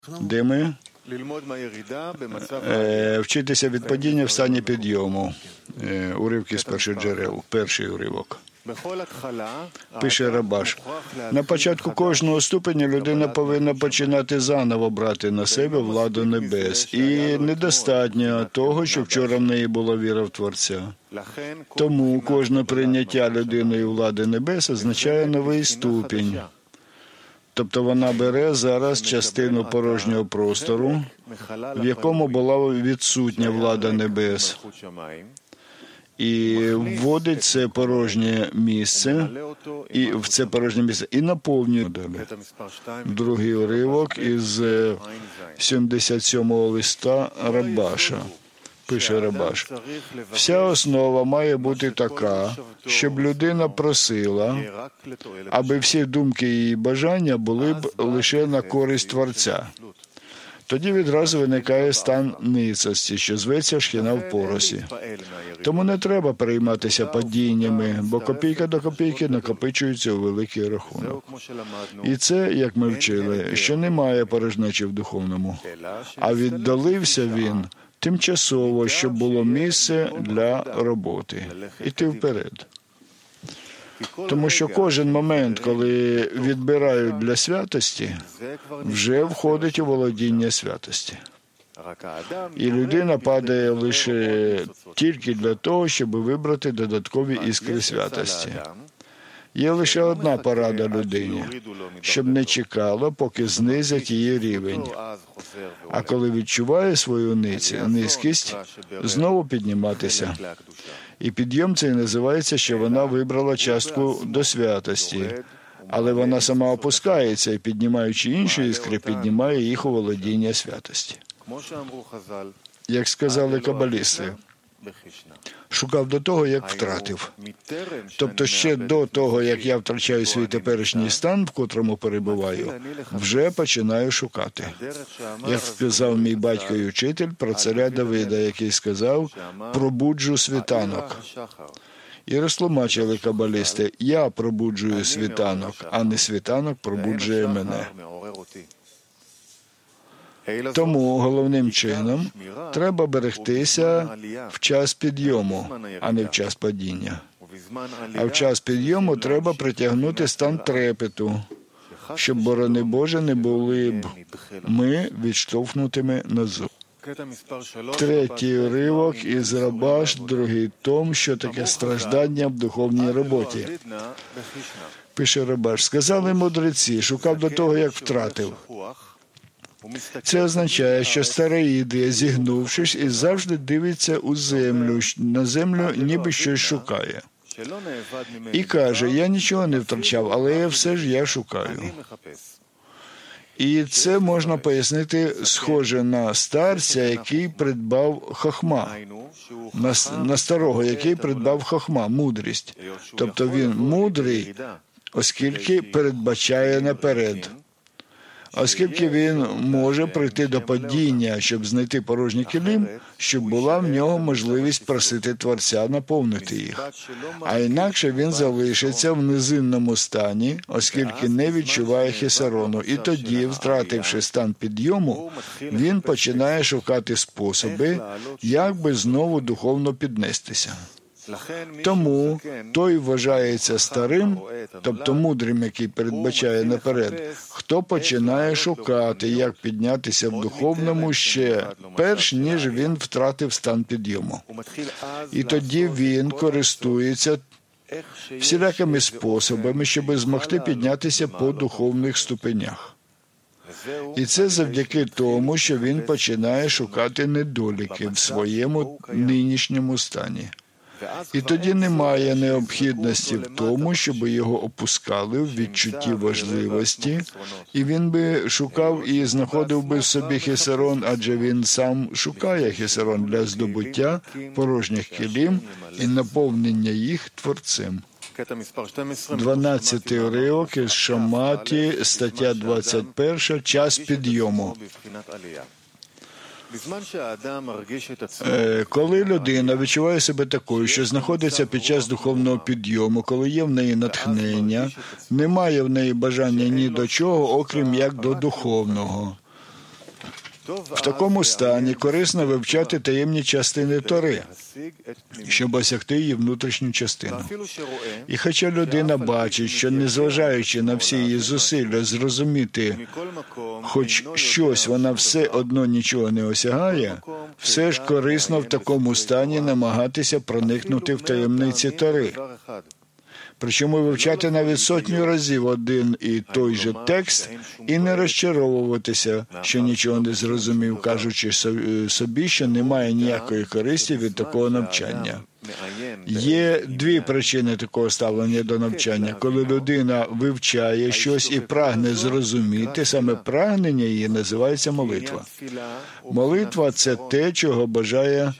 Де ми? Вчитися від падіння в стані підйому. Уривки з перших джерел. Перший уривок. Пише Рабаш. На початку кожного ступеня людина повинна починати заново брати на себе владу небес. І недостатньо того, що вчора в неї була віра в Творця. Тому кожне прийняття людиною влади небес означає новий ступінь. Тобто вона бере зараз частину порожнього простору, в якому була відсутня влада небес, і вводить це порожнє місце, і в це порожнє місце, і наповнює. Другий уривок із 77-го листа Рабаша. Пише Рабаш. Вся основа має бути така, щоб людина просила, аби всі думки і її бажання були б лише на користь Творця. Тоді відразу виникає стан ницості, що зветься шхіна в поросі. Тому не треба перейматися падіннями, бо копійка до копійки накопичується у великий рахунок. І це, як ми вчили, що немає порожнечі в духовному, а віддалився він тимчасово, щоб було місце для роботи. Іти вперед. Тому що кожен момент, коли відбирають для святості, вже входить у володіння святості. І людина падає лише тільки для того, щоб вибрати додаткові іскри святості. Є лише одна порада людині, щоб не чекала, поки знизять її рівень. А коли відчуває свою низькість, знову підніматися. І підйом цей називається, що вона вибрала частку до святості. Але вона сама опускається і, піднімаючи інші іскри, піднімає їх у володіння святості. Як сказали кабалісти, шукав до того, як втратив. Тобто ще до того, як я втрачаю свій теперішній стан, в котрому перебуваю, вже починаю шукати. Як сказав мій батько і учитель про царя Давида, який сказав «пробуджу світанок». І розтлумачили кабалісти «я пробуджую світанок, а не світанок пробуджує мене». Тому головним чином треба берегтися в час підйому, а не в час падіння. А в час підйому треба притягнути стан трепету, щоб, борони Боже, не були б ми відштовхнутими назад. Третій уривок із Рабаш, другий том, що таке страждання в духовній роботі. Пише Рабаш. Сказали мудреці, шукав до того, як втратив. Це означає, що старий іде, зігнувшись, і завжди дивиться у землю, на землю ніби щось шукає. І каже, я нічого не втрачав, але все ж я шукаю. І це можна пояснити схоже на старця, який придбав хохма, на старого, який придбав хохма, мудрість. Тобто він мудрий, оскільки передбачає наперед. Оскільки він може прийти до падіння, щоб знайти порожній килим, щоб була в нього можливість просити Творця наповнити їх. А інакше він залишиться в низинному стані, оскільки не відчуває хесарону. І тоді, втративши стан підйому, він починає шукати способи, як би знову духовно піднестися. Тому той вважається старим, тобто мудрим, який передбачає наперед, хто починає шукати, як піднятися в духовному ще перш, ніж він втратив стан підйому. І тоді він користується всілякими способами, щоб змогти піднятися по духовних ступенях. І це завдяки тому, що він починає шукати недоліки в своєму нинішньому стані. І тоді немає необхідності в тому, щоб його опускали в відчутті важливості, і він би шукав і знаходив би в собі хесарон, адже він сам шукає хесарон для здобуття порожніх килим і наповнення їх Творцем. 12-й уривок із Шаматі, стаття 21, час підйому. Коли людина відчуває себе такою, що знаходиться під час духовного підйому, коли є в неї натхнення, немає в неї бажання ні до чого, окрім як до духовного. В такому стані корисно вивчати таємні частини Тори, щоб осягти її внутрішню частину. І хоча людина бачить, що незважаючи на всі її зусилля зрозуміти хоч щось, вона все одно нічого не осягає, все ж корисно в такому стані намагатися проникнути в таємниці Тори. Причому вивчати навіть сотню разів один і той же текст і не розчаровуватися, що нічого не зрозумів, кажучи собі, що немає ніякої користі від такого навчання. Є дві причини такого ставлення до навчання. Коли людина вивчає щось і прагне зрозуміти, саме прагнення її називається молитва. Молитва – це те, чого бажає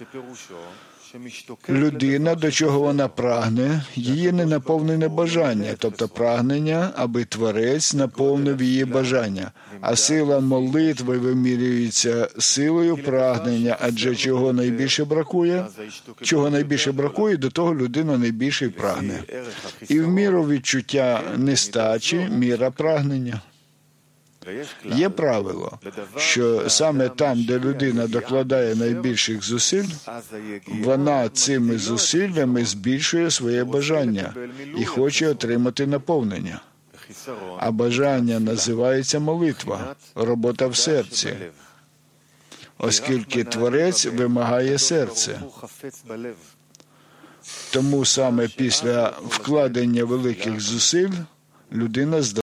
людина, до чого вона прагне, її ненаповнене бажання, тобто прагнення, аби Творець наповнив її бажання. А сила молитви вимірюється силою прагнення, адже чого найбільше бракує, до того людина найбільше й прагне. І в міру відчуття нестачі – міра прагнення. Є правило, що саме там, де людина докладає найбільших зусиль, вона цими зусиллями збільшує своє бажання і хоче отримати наповнення. А бажання називається молитва, робота в серці, оскільки Творець вимагає серце. Тому саме після вкладення великих зусиль людина